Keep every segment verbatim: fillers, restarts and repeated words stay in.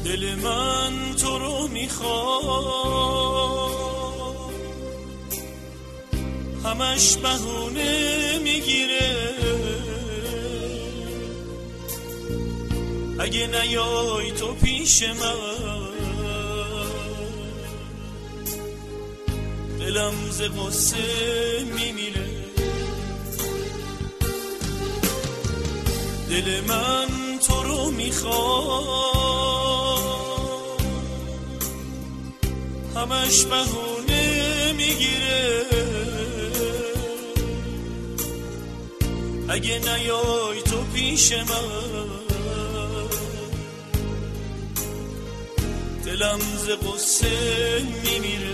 دل من تو رو میخواد، همش بهونه میگیره، اگه نیای تو پیش من دلم ز غصه میمیره. دل من تو رو میخواد، همش بهونه میگیره، اگه نیای تو پیش من دلم ز غصه میمیره.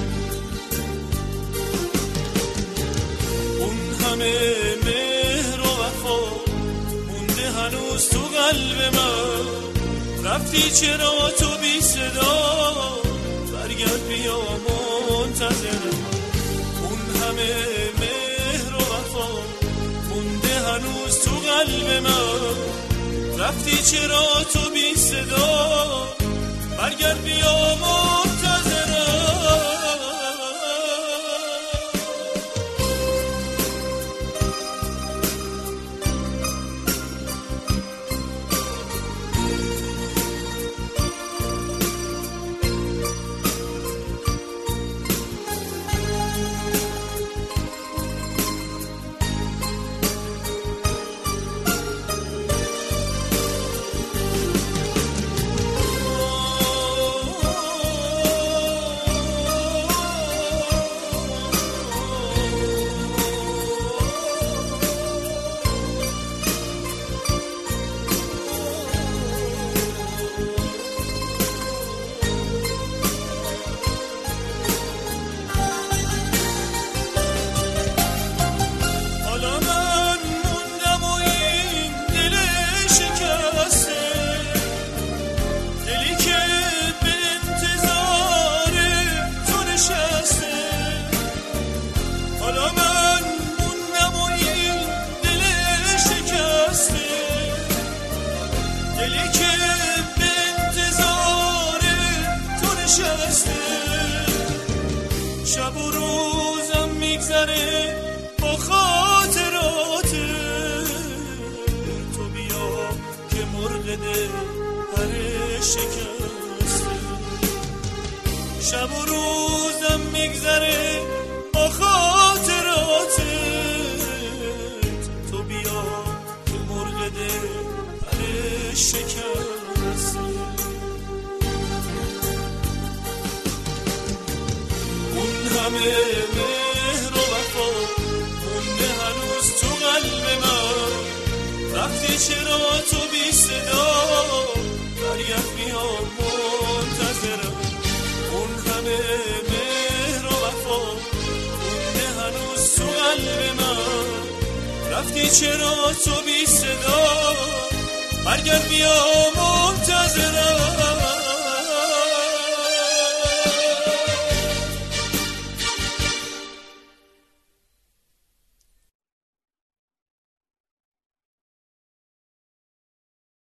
اون همه مهر و وفا مونده هنوز تو قلب من، رفتی چرا تو بی صدا، برگرد بیا منتظرم. اون همه مهر و وفا مونده هنوز تو قلب من، رفتی چرا تو بی صدا، برگرد بیا منتظرم. شب و روزم میگذره با خاطرات تو، بیا که مرغ دل پر شکسته. شب و روزم میگذره با خاطرات تو، بیا که مرغ دل پر شکسته. همه مهر و وفا مونده هنوز تو قلب من، رفتی چرا تو بی صدا، برگرد بیا منتظرم. اون همه مهر و وفا مونده هنوز تو قلب من، رفتی چرا تو بی صدا، برگرد بیا